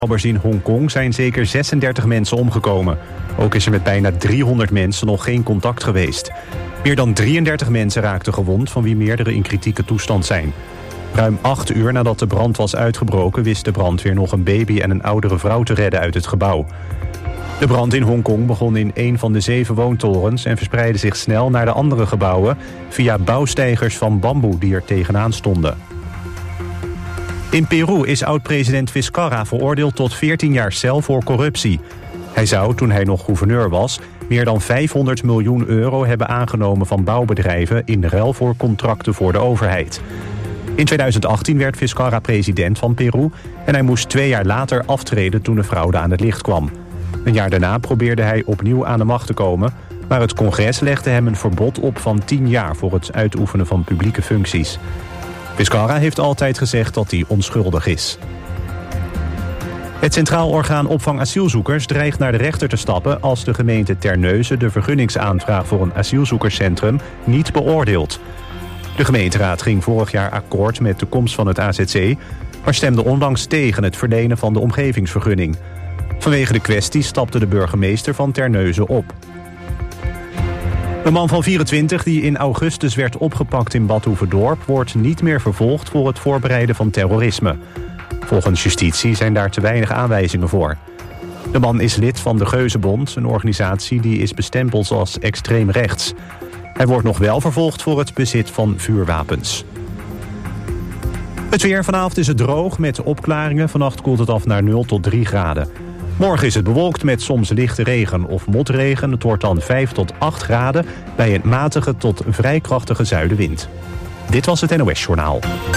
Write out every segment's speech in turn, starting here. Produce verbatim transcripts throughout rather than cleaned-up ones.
Bouwers in Hongkong zijn zeker zesendertig mensen omgekomen. Ook is er met bijna driehonderd mensen nog geen contact geweest. Meer dan drieëndertig mensen raakten gewond, van wie meerdere in kritieke toestand zijn. Ruim acht uur nadat de brand was uitgebroken wist de brandweer nog een baby en een oudere vrouw te redden uit het gebouw. De brand in Hongkong begon in een van de zeven woontorens en verspreidde zich snel naar de andere gebouwen via bouwsteigers van bamboe die er tegenaan stonden. In Peru is oud-president Vizcarra veroordeeld tot veertien jaar cel voor corruptie. Hij zou, toen hij nog gouverneur was, meer dan vijfhonderd miljoen euro hebben aangenomen van bouwbedrijven in ruil voor contracten voor de overheid. In tweeduizend achttien werd Vizcarra president van Peru en hij moest twee jaar later aftreden toen de fraude aan het licht kwam. Een jaar daarna probeerde hij opnieuw aan de macht te komen, maar het congres legde hem een verbod op van tien jaar voor het uitoefenen van publieke functies. Vizcarra heeft altijd gezegd dat hij onschuldig is. Het Centraal Orgaan Opvang Asielzoekers dreigt naar de rechter te stappen als de gemeente Terneuzen de vergunningsaanvraag voor een asielzoekerscentrum niet beoordeelt. De gemeenteraad ging vorig jaar akkoord met de komst van het A Z C, maar stemde onlangs tegen het verlenen van de omgevingsvergunning. Vanwege de kwestie stapte de burgemeester van Terneuzen op. De man van vierentwintig die in augustus werd opgepakt in Bad Hoeverdorp wordt niet meer vervolgd voor het voorbereiden van terrorisme. Volgens justitie zijn daar te weinig aanwijzingen voor. De man is lid van de Geuzenbond, een organisatie die is bestempeld als extreem rechts. Hij wordt nog wel vervolgd voor het bezit van vuurwapens. Het weer: vanavond is het droog met opklaringen. Vannacht koelt het af naar nul tot drie graden. Morgen is het bewolkt met soms lichte regen of motregen. Het wordt dan vijf tot acht graden bij een matige tot vrij krachtige zuidenwind. Dit was het N O S-journaal.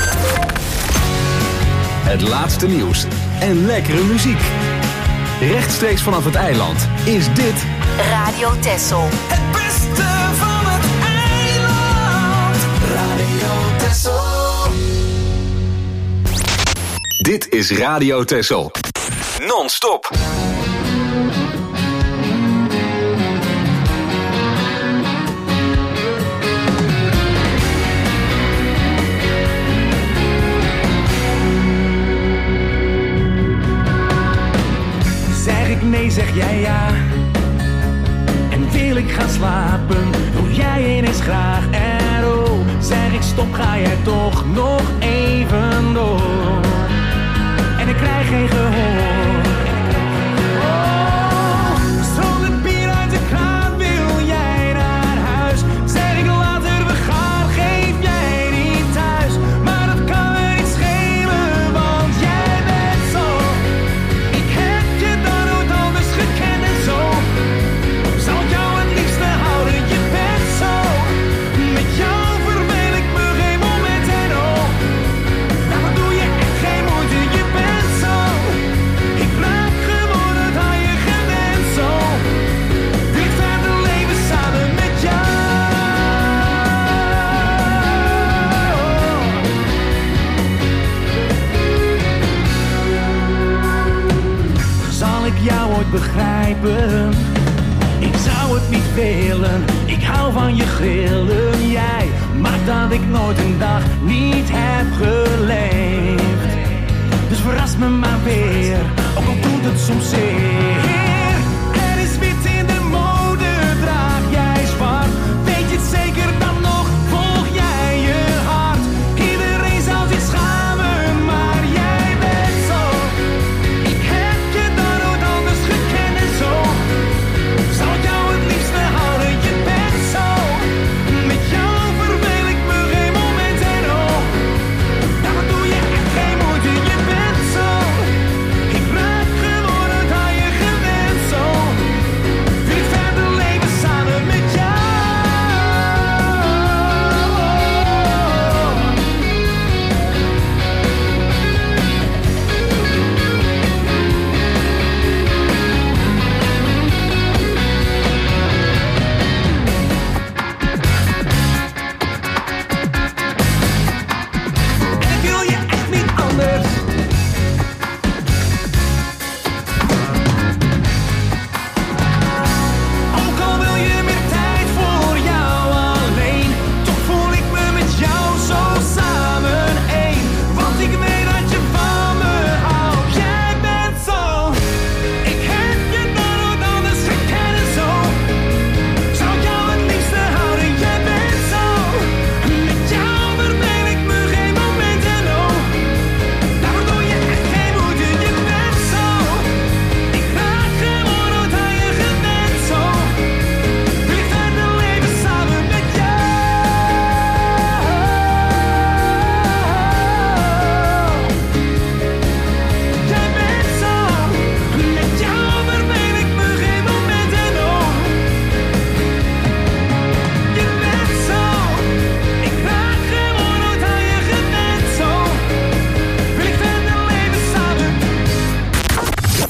Het laatste nieuws en lekkere muziek. Rechtstreeks vanaf het eiland is dit Radio Texel. Het beste van het eiland. Radio Texel. Dit is Radio Texel. Non-stop. Zeg ik nee, zeg jij ja. En wil ik gaan slapen, doe jij ineens graag. En oh, zeg ik stop, ga jij toch nog even door. En ik krijg geen gehoor. Oh, stroomt bier uit de kraan, wil jij naar huis? Zeg ik later, we gaan, geef jij niet thuis. Maar dat kan me niet schelen, want jij bent zo. Ik heb je dan nooit anders gekend en zo. Zal ik jou het liefste houden, je bent zo. Met jou verveel ik me geen moment en oh. Nou, wat doe je echt geen moeite, je bent zo. Ik raak gewoon het aan je gewend zo. Dit verder leven samen met jou. Zal ik jou ooit begrijpen? Ik zou het niet willen, ik hou van je grillen. Jij maakt dat ik nooit een dag niet heb geleefd. Dus verras me maar weer, ook al doet het soms zeer. Er is wit in de mode, draag jij zwart. Weet je het zeker dan nog, volg jij je hart. Iedereen zal zich schamen, maar jij bent zo. Ik heb je dan nooit anders gekend en zo. Zal ik jou het liefste houden, je bent zo. Met jou verveel ik me geen moment en oh. Nou, wat doe je echt geen moeite, je bent zo. Ik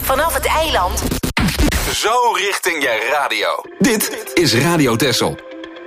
vanaf het eiland. Zo richting je radio. Dit is Radio Texel.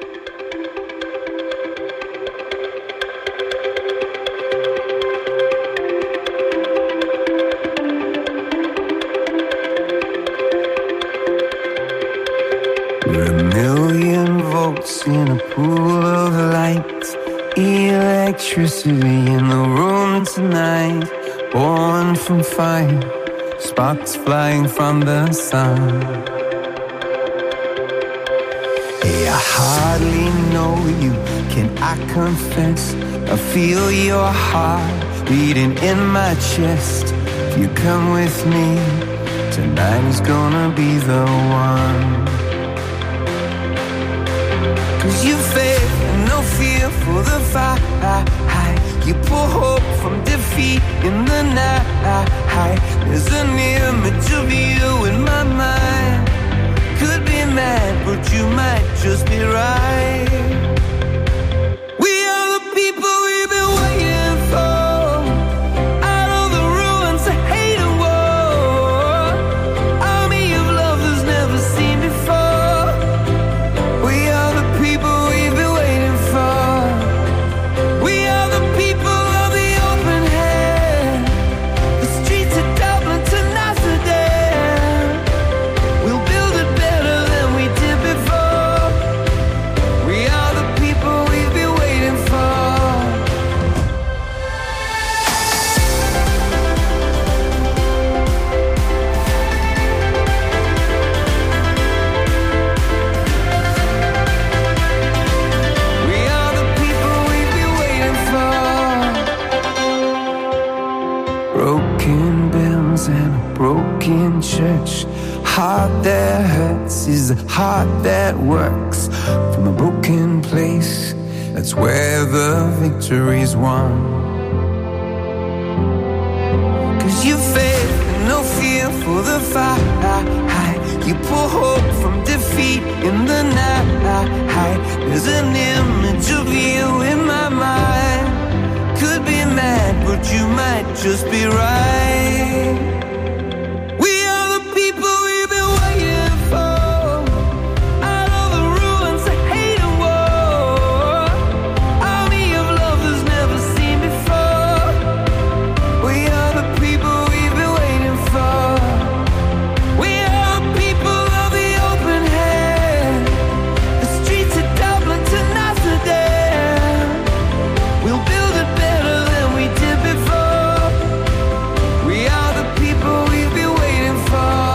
We're a million volts in a pool of light, electricity in the room tonight, born from fire, sparks flying from the sun. Hey, I hardly know you, can I confess? I feel your heart beating in my chest. If you come with me, tonight is gonna be the one. Cause you faith and no fear for the fight. You pull hope from defeat in the night. There's an image of you in my mind. Could be mad, but you might just be right. We are the people we've been waiting for. Out of the ruins of hate and war, army of love that's never seen before. We are the people we've been waiting for. We are the people of the open hand. The streets of Dublin to Amsterdam. We'll build it better than we did before. We are the people we've been waiting for. We are the people we've been waiting for. Broken bells and a broken church. Heart that hurts is a heart that works. From a broken place, that's where the victory's won. Cause you faith and no fear for the fight. You pull hope from defeat in the night. There's an image of you in my mind. Could be mad, but you might just be right. We are the people we've been waiting for. Out of the ruins of hate and war, army of love that's never seen before. We are the people we've been waiting for. We are the people of the open hand. The streets of Dublin to Amsterdam. We'll build it better than we did before. We are the people we've been waiting for.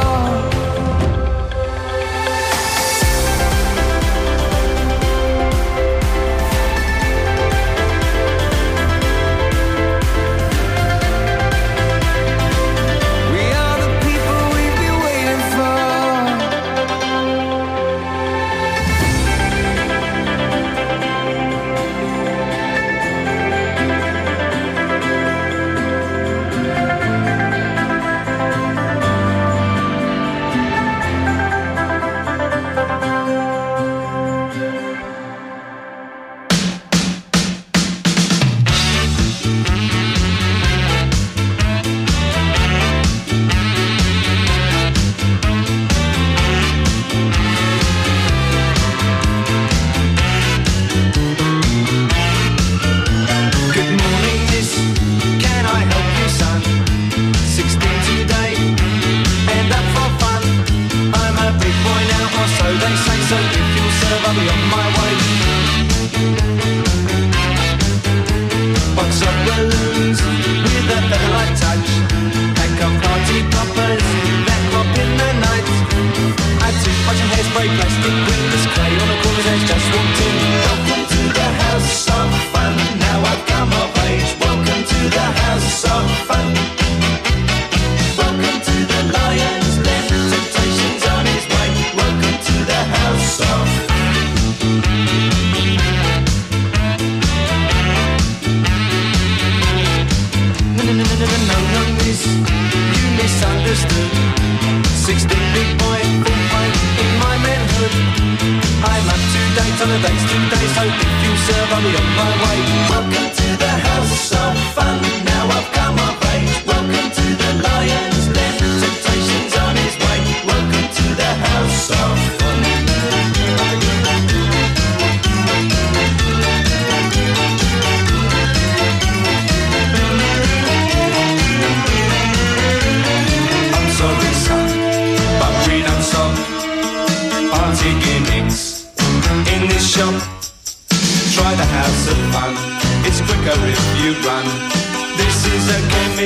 We are the people we've been waiting for. Good morning, miss. Can I help you, son? Sixteen today, and up for fun. I'm a big boy now, or so they say. So if you'll serve, I'll be on my way. Box of balloons with a feather-light touch. Pack of party poppers that pop in the night. Add toothbrush and hairspray, plastic windows, clay on the corner's edge. Just walked in. Welcome to the house of fun. Now I've come of age. Welcome to the house of fun. Welcome to the Lion's Den. Temptation's on his way. Welcome to the house of No, no, no, no, no, no, no, miss. You misunderstood. Sixteen big boy, full fight in my manhood. I'm up to date on the dates today, so if you serve, I'll be on my way. Welcome to the house of fun. Now I've come of age. Welcome to the Lion's Den. Temptation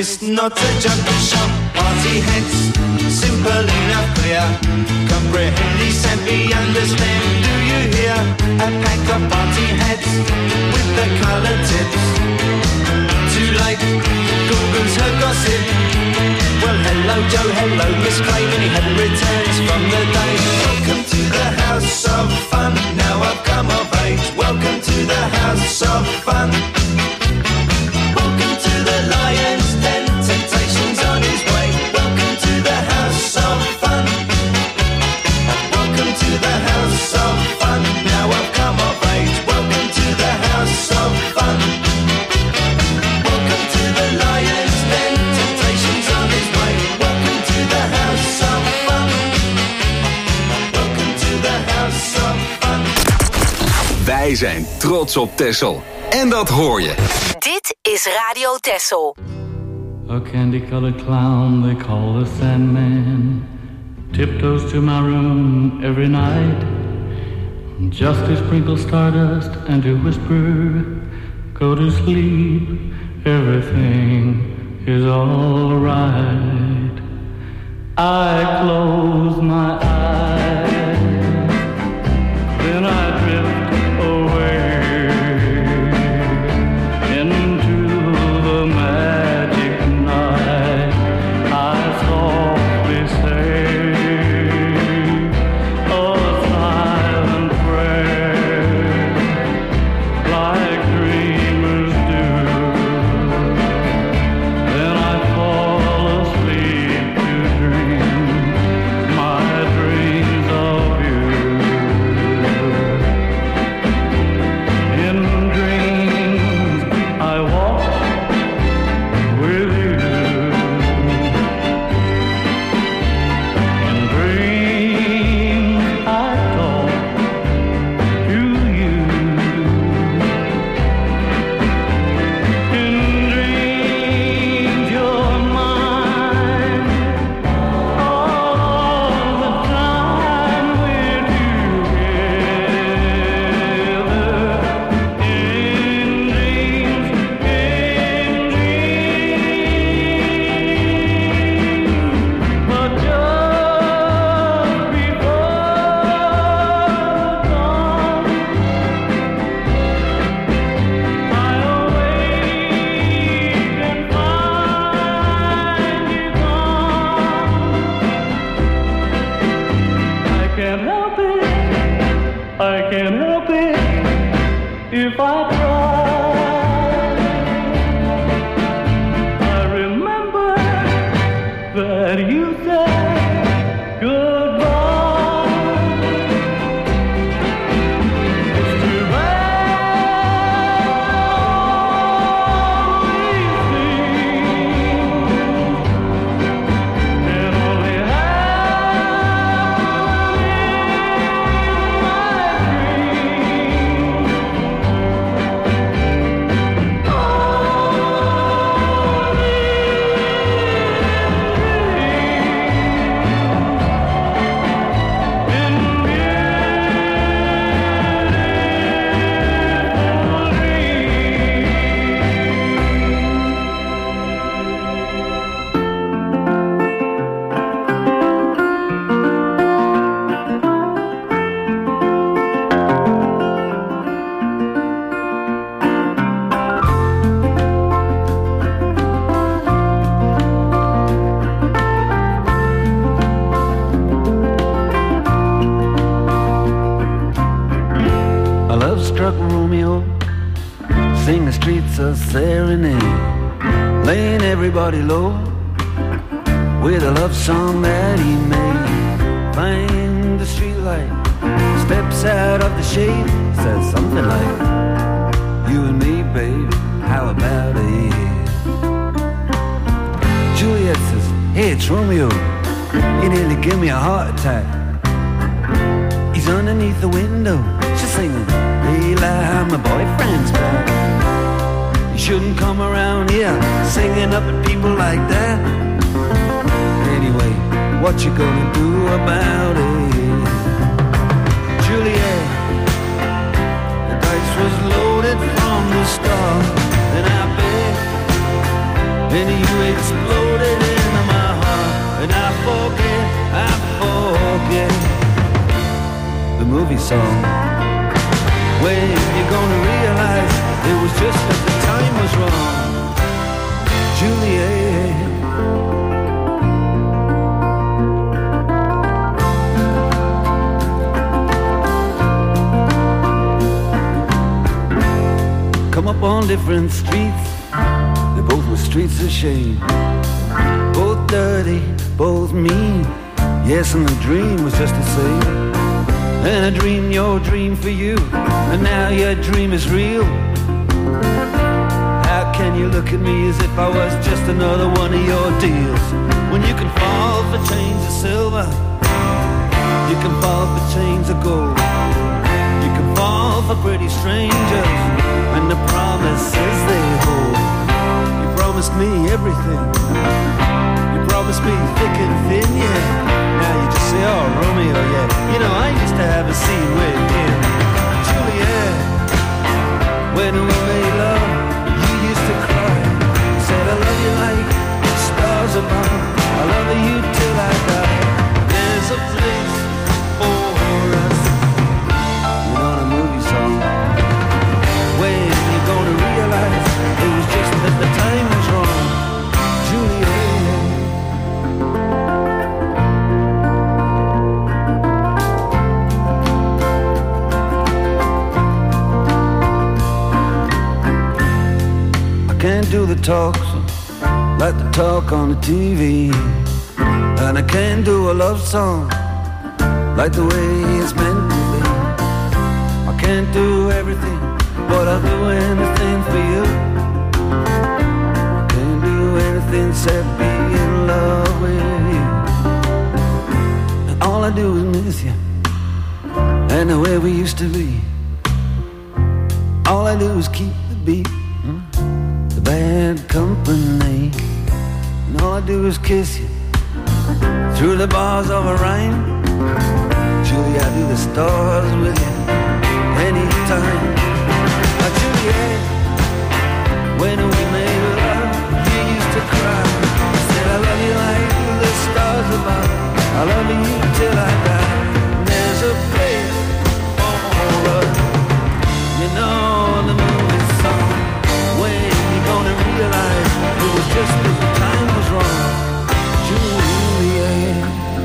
It's not a junket shop, party heads, simple enough, clear. Comprehend, and me understand, do you hear? A pack of party heads with the colored tips. Too late, Google's her gossip. Well, hello Joe, hello Miss Craven, he hadn't returns from the day. Welcome to the house of fun, now I've come of age. Welcome to the house of fun. Welcome to the lion's den, temptation's on his way. Welcome to the house of fun. Welcome to the house of fun, now I've come of age. Welcome to the house of fun. Welcome to the lion's den, temptation's on his way. Welcome to the house of fun. Welcome to the house of fun. Wij zijn trots op Texel. En dat hoor je. Dit is Radio Texel. A candy-colored clown they call the Sandman tiptoes to my room every night, just to sprinkle stardust and to whisper, go to sleep, everything is all right. I close my eyes, then I drift away into the magic night. I softly say a silent prayer, like dreamers do. Then I fall asleep to dream my dreams of you. In dreams I walk with you. In dreams I talk to you. In dreams you're mine all the time we're together. In dreams, in dreams, but just before dawn, I awake and find you gone. I can't help it, I can't help it if I try. I remember that you said goodbye. It's too bad all these things can only happen in my dreams. A love-struck Romeo sing the streets a serenade, laying everybody low with a love song that he made. Find the streetlight, steps out of the shade, says something like, you and me, baby, how about it? Juliet says, hey, it's Romeo, you nearly give me a heart attack. He's underneath the window, she's singing, Layla, my boyfriend's back. You shouldn't come around here singing up at people like that. Anyway, what you gonna do about it? Juliet, the dice was loaded from the start, and I bet and you exploded into my heart, and I forget, I forget the movie song. When you're gonna realize it was just that the time was wrong, Juliet. Come up on different streets, they both were streets of shame. Both dirty, both mean, yes, and the dream was just the same. And I dreamed your dream for you, and now your dream is real. How can you look at me as if I was just another one of your deals? When you can fall for chains of silver, you can fall for chains of gold, you can fall for pretty strangers and the promises they hold. You promised me everything, you promised me thick and thin, yeah. Now you just say, oh, Romeo, yeah. You know, I used to have a scene with him, Juliet. When we made love, you used to cry. You said, I love you like the stars above, I love you till I die. There's a place for us. You know, a movie song. When you're gonna realize it was just that the time was wrong, Juliet. I can't do the talks like the talk on the T V, and I can't do a love song like the way it's meant to be. I can't do everything, but I'll do anything for you. Can't do anything except be in love with you. And all I do is miss you, and the way we used to be. All I do is keep the beat, hmm? the bad company. And all I do is kiss you through the bars of a rhyme. Julie, I do the stars with you anytime. Juliet, when we made love, you used to cry. You said, I love you like the stars above, I love you till I die. There's a place for us. You know the movie song. When you gonna realize it was just that the time was wrong, Juliet.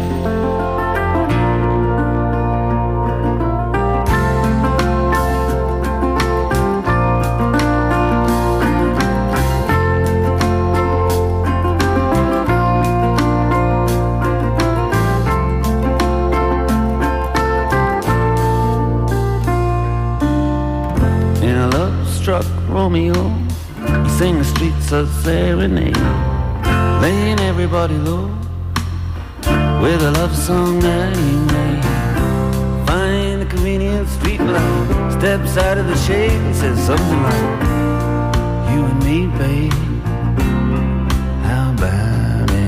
Struck Romeo, he sang the streets of serenade, laying everybody low with a love song that he made. Find a convenient street light, steps out of the shade and says something like, you and me, babe, how about it?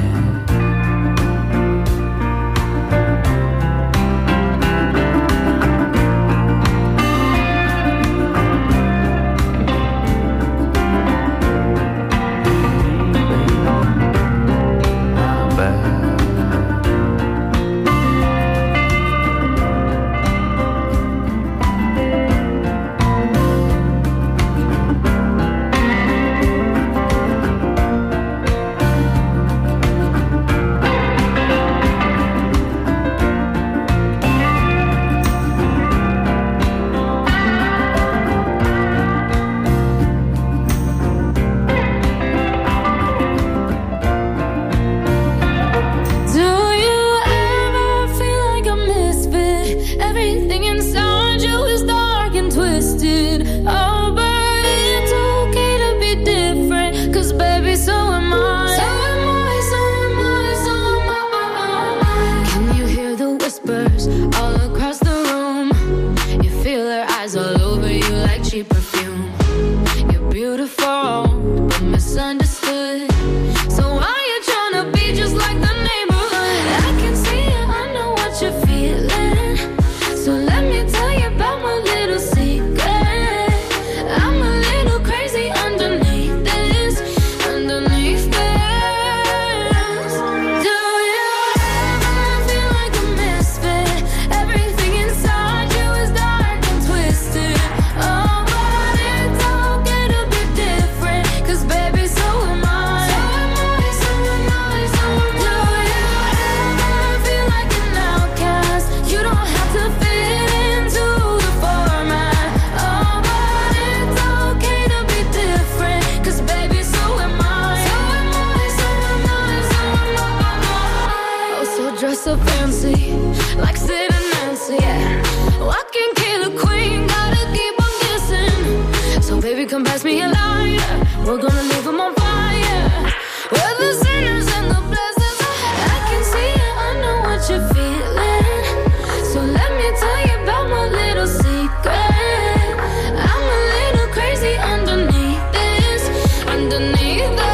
dress up fancy, like Sid and Nancy, yeah. Oh, I can kill a queen, gotta keep on guessing. So baby, come pass me a lighter, we're gonna leave them on fire. We're the sinners and the blessings. I can see it, I know what you're feeling. So let me tell you about my little secret. I'm a little crazy underneath this, underneath this.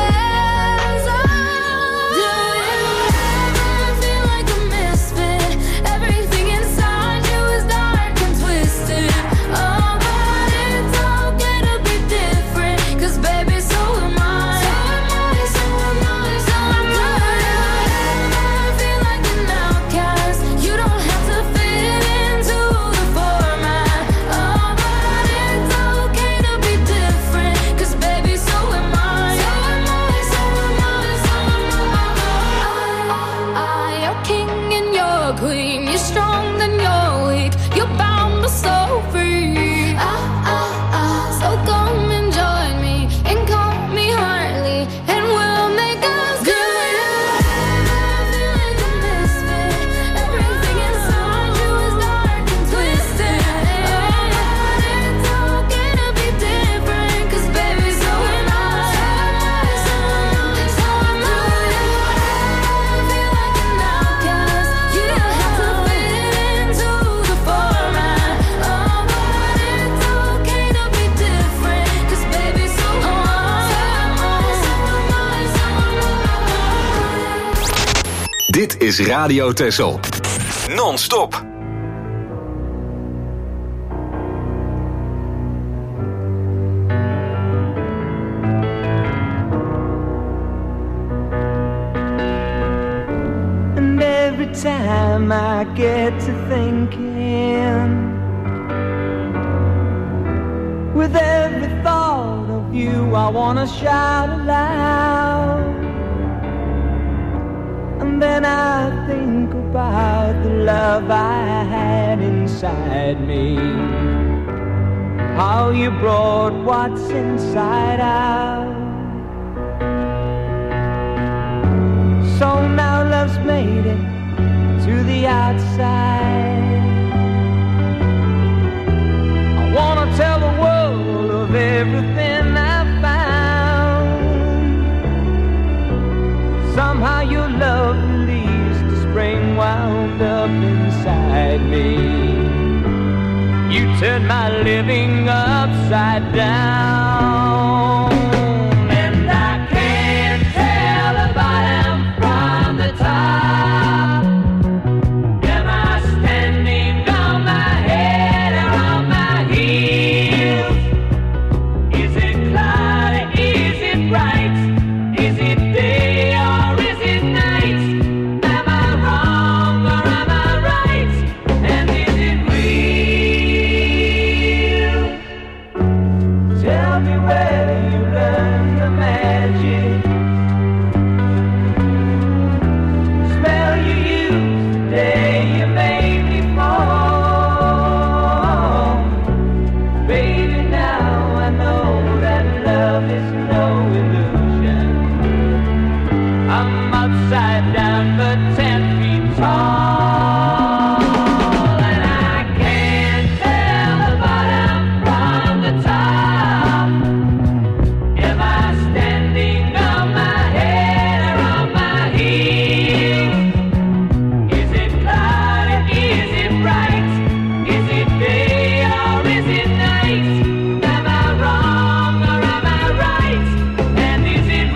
Dit is Radio Texel. Non-stop. And every time I get to thinking, with every thought of you I wanna shout aloud. And then I think about the love I had inside me, how you brought what's inside out. So now love's made it to the outside. I wanna tell the world of everything I found. Somehow your love released the spring wound up inside me. You turned my living upside down. And I can't tell the bottom from the top. Am I standing on my head or on my heels? Is it cloudy? Is it bright? Is it day or is it night? Am I wrong or am I right? And is it real? Tell me where you learned the magic. Smell you used the day you made me fall. Baby, now I know that love is no illusion. I'm upside down but ten feet tall. And I can't tell the bottom from the top. Am I standing on my head or on my heels? Is it cloudy? Is it bright? Is it day or is it night? Am I wrong or am I right? And is it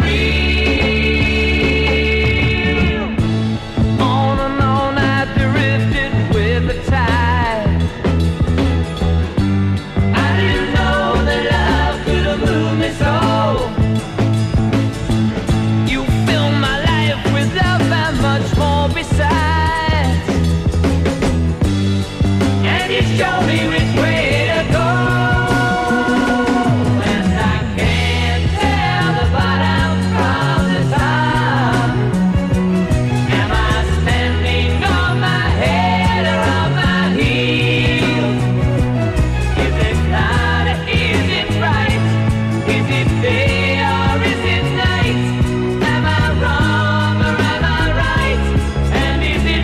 real? On and on I drifted with the tide. I didn't know that love could have moved me so. You filled my life with love and much more besides. And you showed me which way to go. And I can't tell the bottom from the top. Am I standing on my head or on my heels? Is it cloudy? Is it bright? Is it day or is it night? Am I wrong or am I right? And is it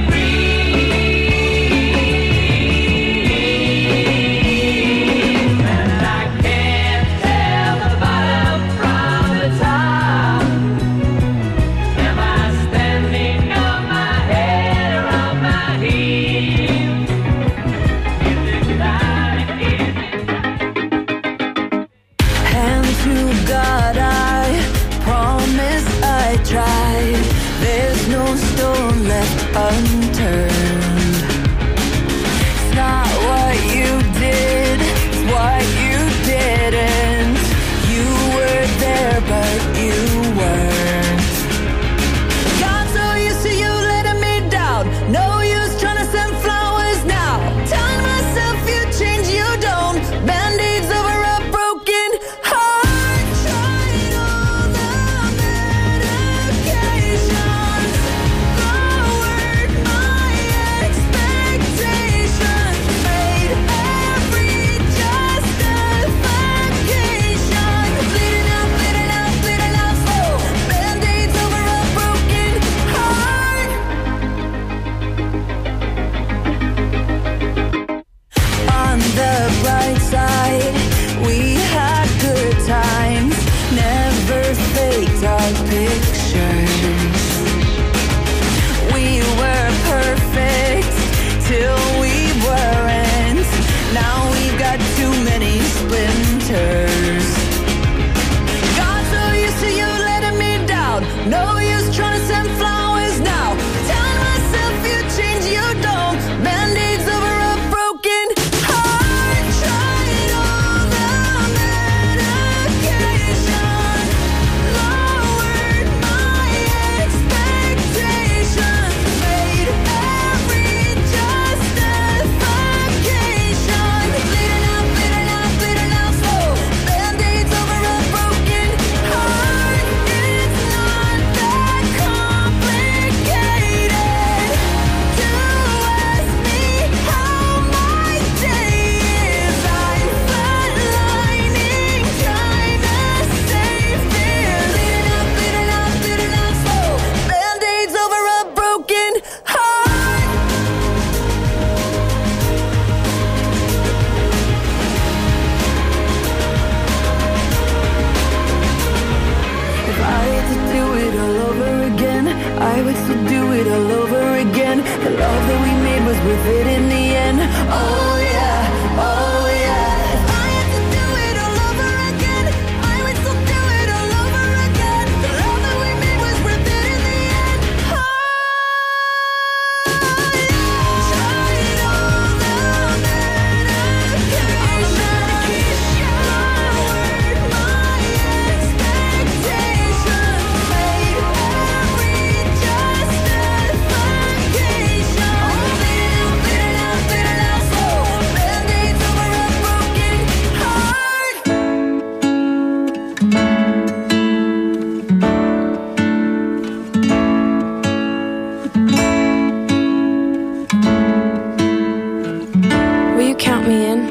left unturned. It's not what you did, it's what you didn't. You were there, but you weren't. Got so used to you letting me down. No use trying to send flowers now. Telling myself you change, you don't. Band-aids over a broken heart. Tried all the medications, lowered my expectations, made every justification. Bleeding out, bleeding out, bleeding out slow. Band-aids over a broken heart. On the bright side, we had good times, never faked our pictures. We were perfect till we weren't. Now we've got too many splinters. Got so used to you letting me down. No use trying to send flowers now. Telling myself you change, you don't. Band-aids over a broken heart. Tried all the medication, lowered my expectations, made every justification. Bleeding out, bleeding out, bleeding out slow. Band-aids over a broken heart. It's not that complicated to ask me how my day is. I'm flatlining, trying to save fear. Bleeding out, bleeding out, bleeding out slow. Band-aids over a broken heart. If I had to do it all over again, I would still do it all over again. The love that we made was worth it in the end. Oh yeah, oh yeah. If I had to do it all over again, I would still do it all over again. The love that we made was worth it in the end. Oh yeah. Tried all the medication, lowered my expectations, made every justification. Bleeding out, bleeding out, bleeding out slow. Band-aids over a broken heart. Will you count me in?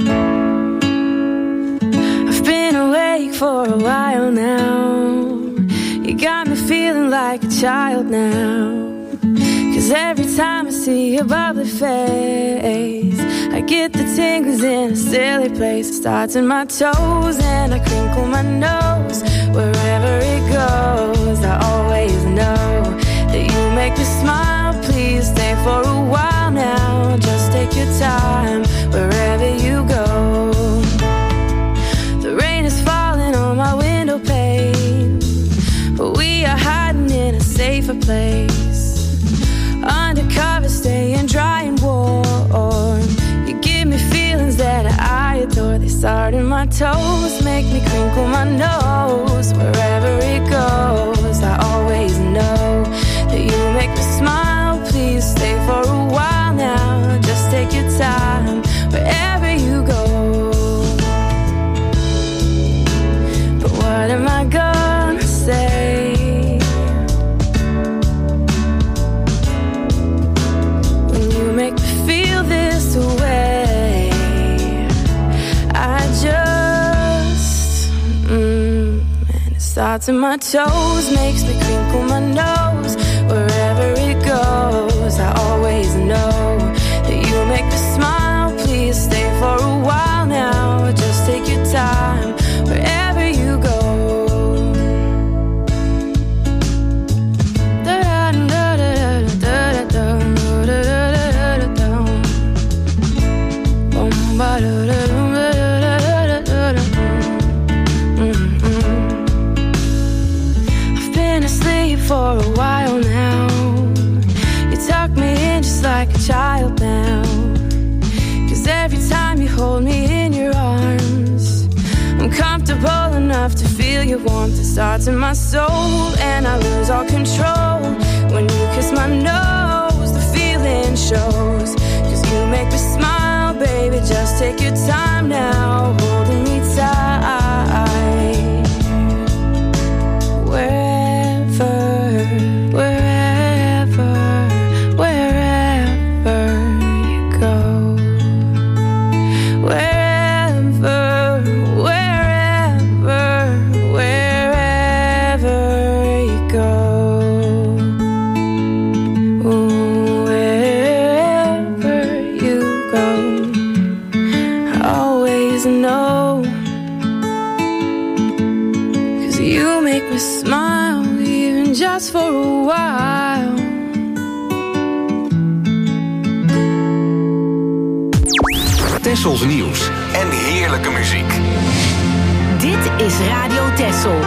I've been awake for a while now. You got me feeling like a child now. Cause every time I see your bubbly face, I get the tingles in a silly place. It starts in my toes and I crinkle my nose. Wherever it goes, I always know that you make me smile. Please stay for a while now. Just take your time wherever you go. The rain is falling on my window pane, but we are hiding in a safer place. Undercover, staying dry and warm. You give me feelings that I adore. They start in my toes, make me crinkle my nose. Wherever it goes, I always know that you make me smile. Please stay for a while now. Just take your time wherever you go. But what am I gonna say when you make me feel this way? I just, mm, and it starts in my toes, makes me crinkle my nose. Wherever it goes, I always know that you make me smile. Please stay for a while now. Just take your time wherever you go. I've been asleep for a enough to feel your warmth. It starts in my soul and I lose all control. When you kiss my nose, the feeling shows. Cause you make me smile, baby, just take your time now, holding me tight. Wherever, wherever, wherever you go. Wherever, wherever, wherever you go. Wherever you go, I always know. Cause you make me smile, even just for a while. Tessels nieuws en heerlijke muziek. Dit is Radio Tessel.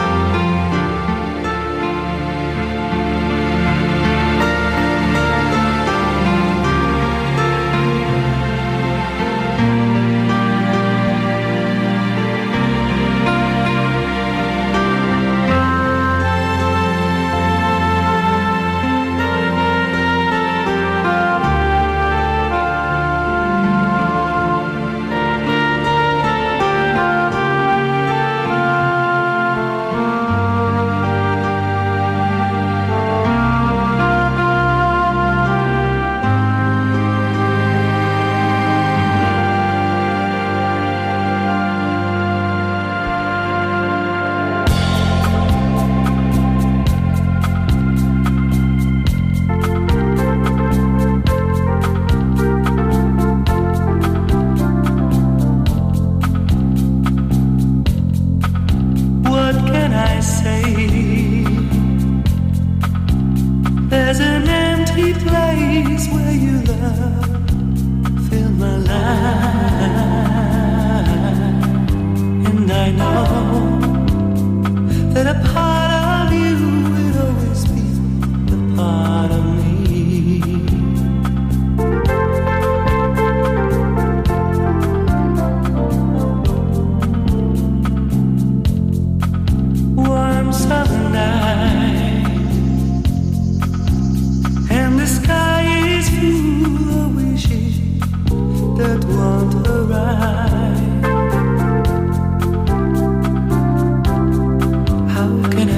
How can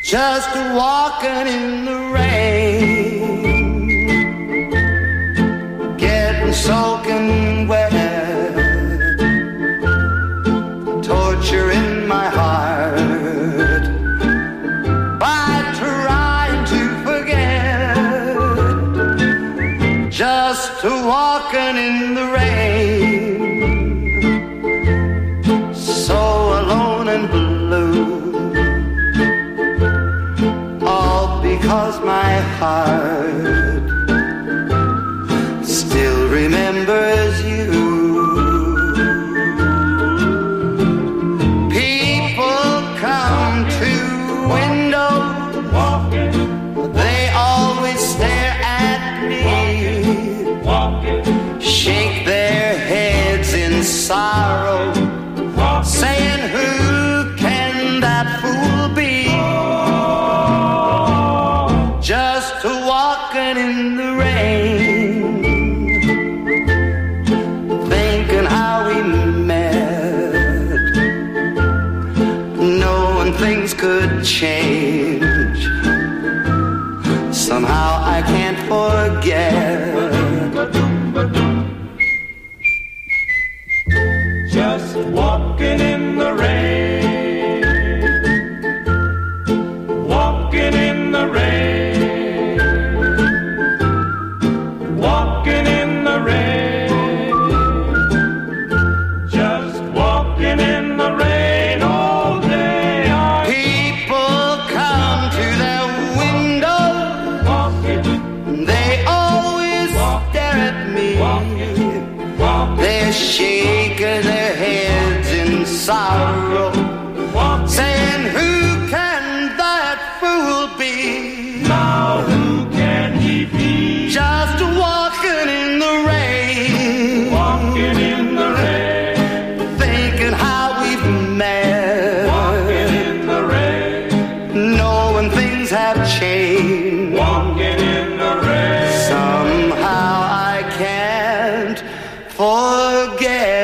just walking in the rain, getting soaking wet, torture in my heart by trying to forget, just walking in the rain, so alone and blue. Because my heart still remembers you. People come to window, they always stare at me, shake their heads in sorrow, saying who can that fool be? Just walking in the rain, thinking how we met, knowing things could change. Somehow I can't forget. Just walking in the rain, walking in the rain. Shaking their heads in sorrow, saying who can that fool be? Now who can he be? Just walking in the rain, walking in the rain, thinking how we've met, walking in the rain, knowing things have changed, walking in the rain. Somehow I can't forget.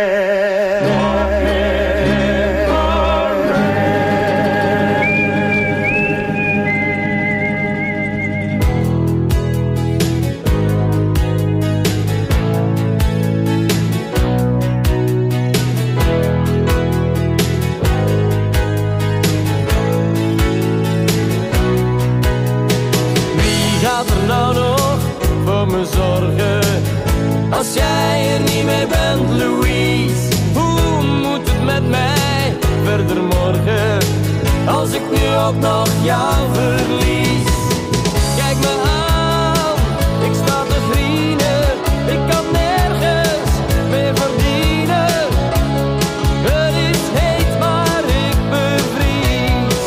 Als jij er niet meer bent, Louise, hoe moet het met mij verder morgen? Als ik nu ook nog jou verlies. Kijk me aan, ik sta te vrienden, ik kan nergens meer verdienen. Het is heet, maar ik bevries.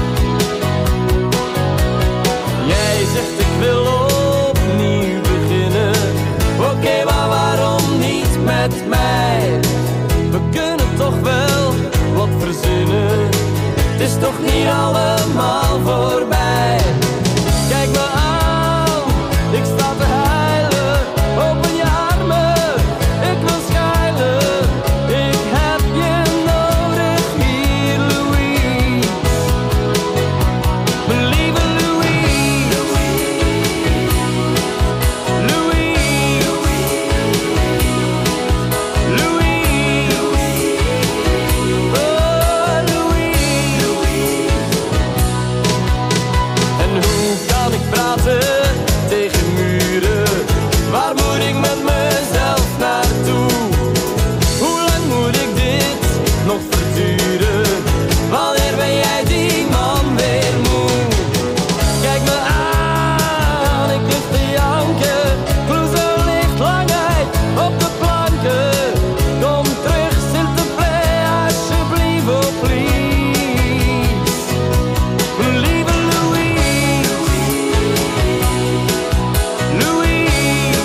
Jij zegt ik wil opnieuw beginnen. Oké, okay, maar waarom niet met mij? We kunnen toch wel wat verzinnen. Het is toch niet allemaal voorbij. Kijk me aan, ik sta te huilen. Open je armen, ik wil schuilen. Ik heb je nodig hier, Louise. Mijn lieve Louise. Louise. Louise. Oh, Louise. En hoe kan ik praten tegen muren? Waar moet ik met mezelf naartoe? Hoe lang moet ik dit nog verduren? Wanneer ben jij die man weer moe? Kijk me aan, ik lig te janken. Kloezen ligt lang uit op de planken. Kom terug, Sinterklaas, alsjeblieft, oh please. Mijn lieve Louise. Louise.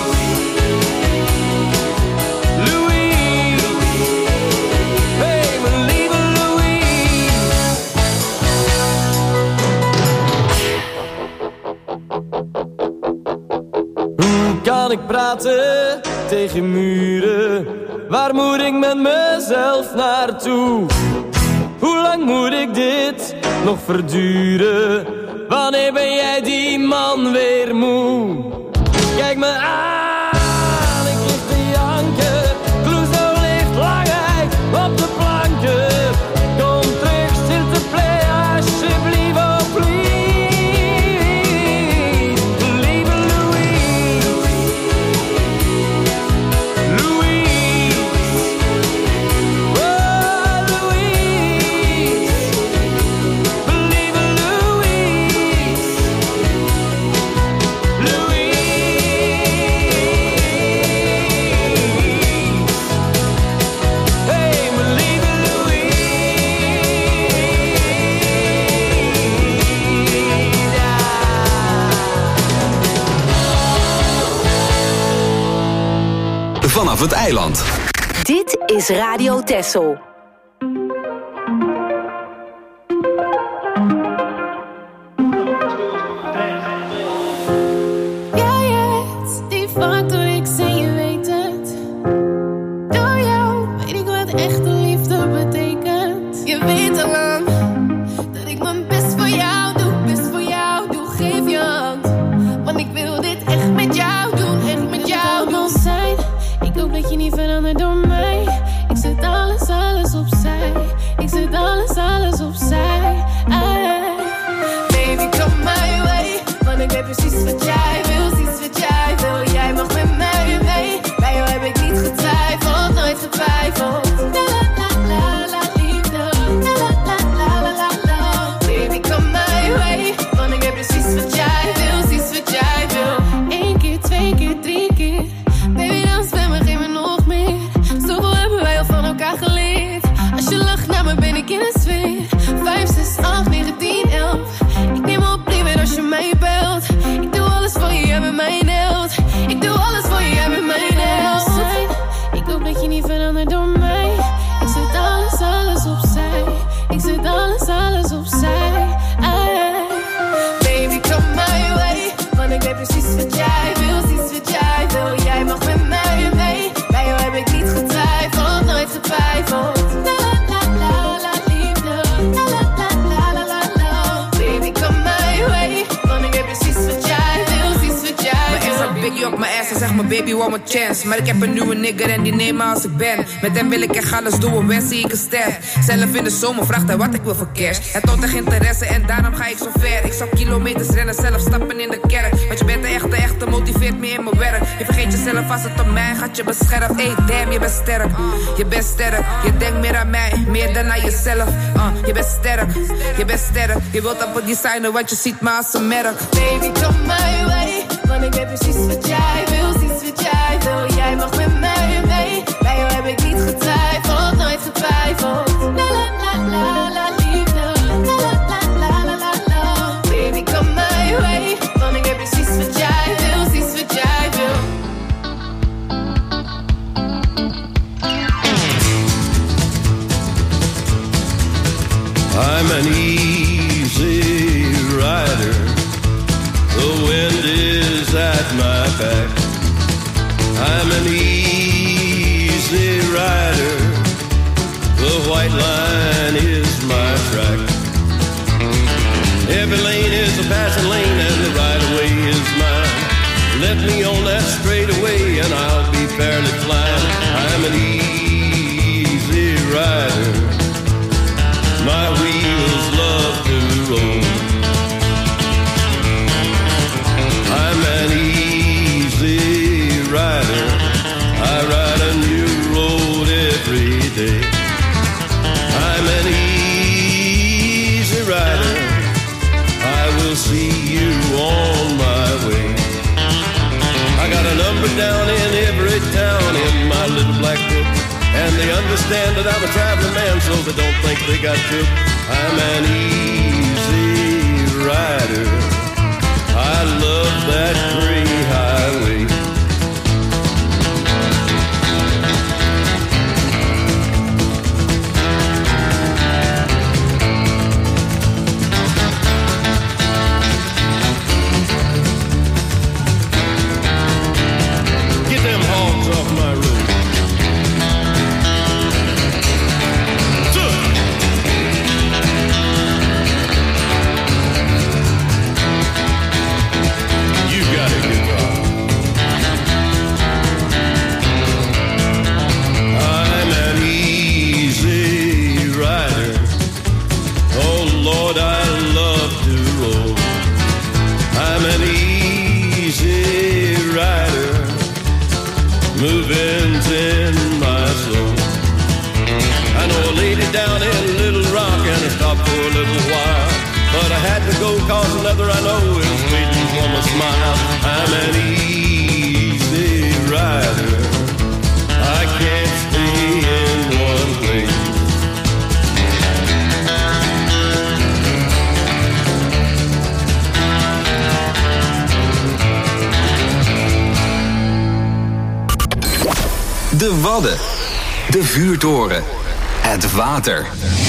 Louise. Hey, mijn lieve Louise. Hoe kan ik praten tegen muren? Waar moet ik met mezelf naartoe? Hoe lang moet ik dit nog verduren? Wanneer ben jij die man weer moe? Kijk me aan, ik lig te janken. Clouseau ligt langheid op de planken. Kom terug, s'il te plaît, alsjeblieft, oh please. Lieve Louise, Louise, oh Louise, lieve Louise, Louise. Hey, mijn lieve Louise. Vanaf het eiland. Dit is Radio Texel. Jij hebt die factor, ik zie je weet het. Door jou weet ik wat echte liefde betekent. Je weet al lang dat ik mijn best voor jou doe, best voor jou doe, geef je hand. Want ik wil dit echt met jou doen, echt met jou doen zijn. Ik hoop dat je niet verandert door mij. Ik zet alles, alles opzij. Ik zet alles, alles opzij. Ay. Baby, come my way. Want ik weet precies wat jij wil, precies wat jij wil. Jij mag met mij mee. Bij jou heb ik niet getwijfeld, nooit getwijfeld. La la la la la liefde. La la la la la la la. Baby, come my way. Want ik weet precies wat jij wil, precies wat jij wil. Eén keer, twee keer, drie keer. Baby, dans bij me, geef me nog meer. Zoveel hebben wij al van elkaar geleerd. Als je lacht naar me, ben ik in de sfeer. Vijf, zes, acht, negen, tien, elf. Ik neem op liever als je mij belt. Ik doe alles voor je, jij bent mijn held. Ik doe alles voor je, jij bent mijn held. Ik hoop dat je niet verandert door mij. Ik zet alles, alles opzij. Ik zet alles, alles opzij. Ay. Baby, come my way. Want ik weet precies wat jij wil, precies wat jij wil. Jij mag met mij mee. Bij jou heb ik niet getwijfeld, nooit getwijfeld. La la la la la liefde. La la la la la la la. Baby, come my way. Want ik weet precies wat jij wil, precies wat jij wil. Mijn ex had Biggie op mijn ass en zegt mijn baby one more chance. Maar ik heb een nieuwe nigger en die neem me als ik ben. Met hem wil ik echt alles doen, wens zie ik een ster. Zelf in de zomer vraagt hij wat ik wil voor cash. Hij toont echt interesse en daarom ga ik zo ver. Ik zou kilometers rennen, zelf stappen in de kerk. Want je bent de echte, echte, motiveert me in mijn werk. Je vergeet jezelf als het om mij gaat, je bescherft. Hey damn, je bent sterk, je bent sterk. Je denkt meer aan mij, meer dan aan jezelf. uh, Je bent sterk, je bent sterk. Je wilt op het designen, want je ziet me als een merk. Baby, come my way. Want ik weet precies wat jij wil, precies wat jij wil. Jij mag met mij mee. Bij jou heb ik niet getwijfeld, nooit getwijfeld. La la la la la liefde. La la la la la la la. Baby, come my way. Want ik weet precies wat jij wil, precies wat jij wil. I'm an easy rider. The wind is at my back. I'm an easy rider. The white line is my track. Every lane is a passing lane and the right of way is mine. Let me on that straightaway and I'll be fairly flying. I'm an easy rider. My wheels love to roll. I'm an easy rider. I ride a new road every day. I'm an easy rider. I will see you on my way. I got a number down in every town in my little black book. And they understand that I'm a traveling man, so they don't think they got to. I'm an easy rider. I love that green highway. Get them hogs off my road. an easy rider, moving in my soul. I know a lady down in Little Rock and I stopped for a little while, but I had to go cause another I know is waiting for my smile. I'm an easy rider, I can't stay in one place. De Wadden, de vuurtoren, het water.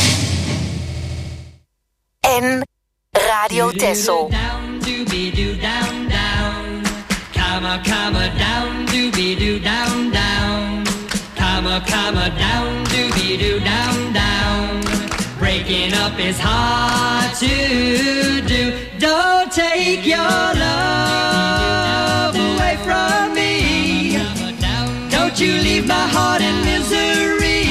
En Radio Texel. Comma, comma, down, doobie doo, down, down. Comma, comma, down, doobie doo, down, down. Breaking up is hard to do. Don't take your love away from me. Don't you leave my heart in misery.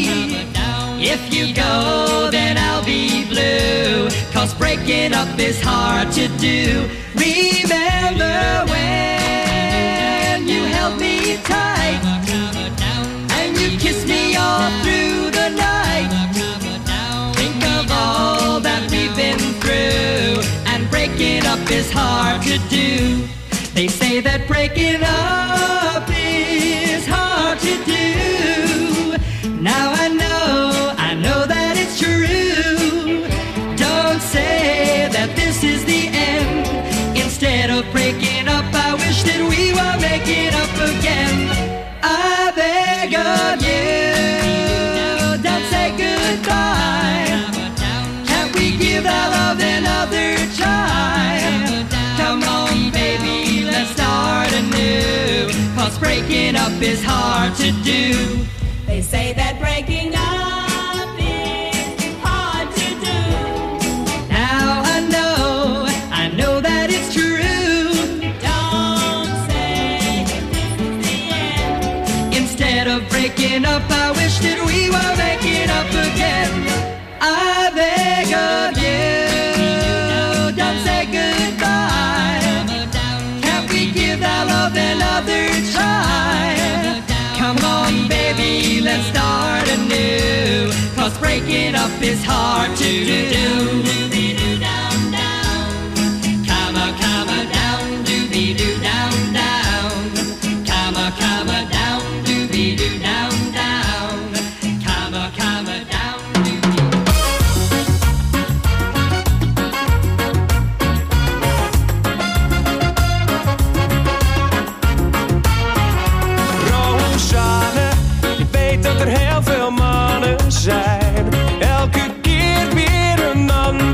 If you go, then I'll be blue. Cause breaking up is hard to do. Remember when you held me tight and you kissed me all through the night. Think of all that we've been through, and breaking up is hard to do. They say that breaking up is hard to do. Now I know, I know that it's true. Don't say that this is the end. Instead of breaking up, I wish that we were making up again. I beg of you, don't say goodbye. Can't we give our love another try? Come on, baby, let's start anew. Cause breaking up is hard to do. They say that breaking up is hard to do. Now I know, I know that it's true. Don't say that this is the end. Instead of breaking up, I wish that we were making up again. I beg of you, don't say goodbye. Can't we give our love another try? Come on, baby, let's start anew. Cause breaking up is hard to do. Doobie-doo, down, down. Comma, comma, down, doobie-doo, down, down. Comma, comma, down, doobie-doo, down, down. Comma, comma, down, dat er heel veel mannen zijn. Elke keer weer een ander.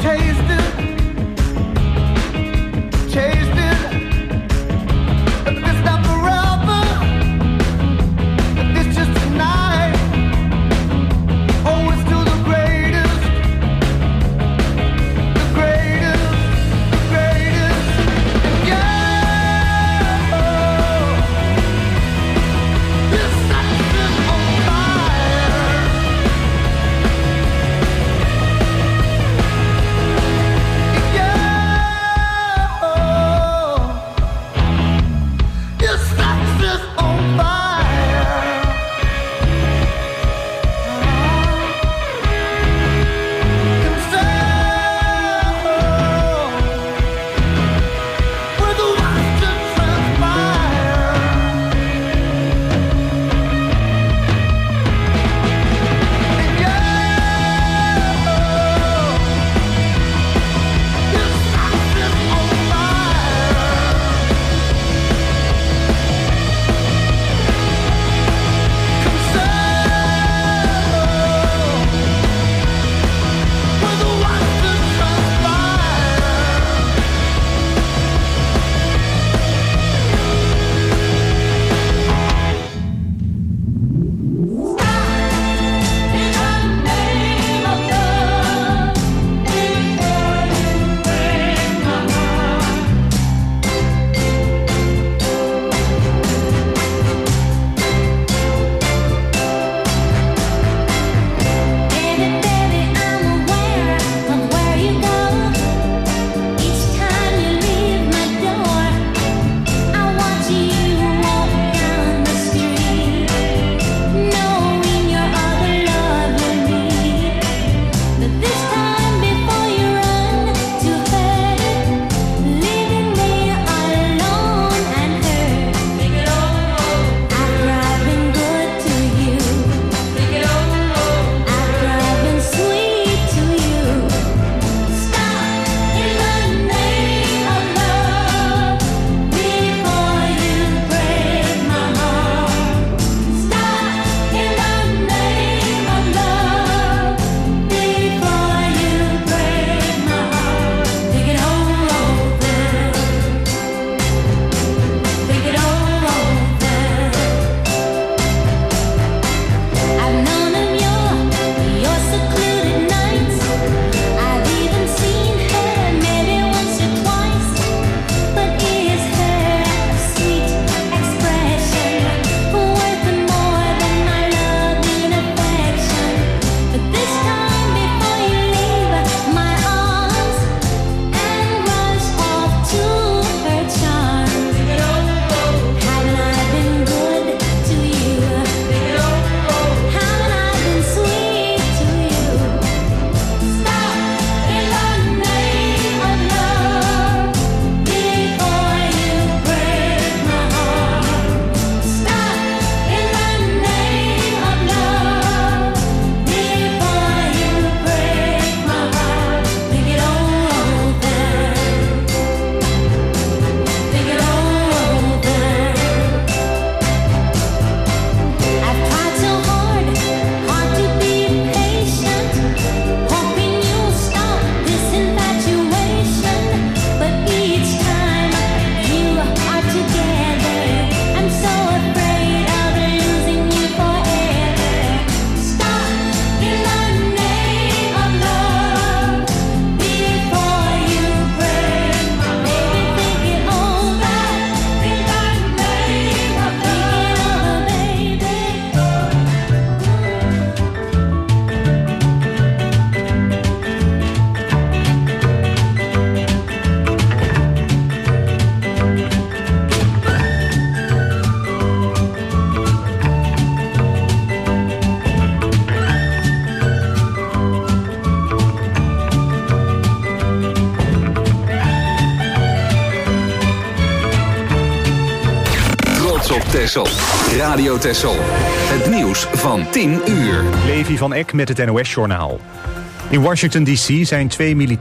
Texel. Radio Texel. Het nieuws van tien uur. Levi van Eck met het N O S-journaal. In Washington D C zijn twee militairen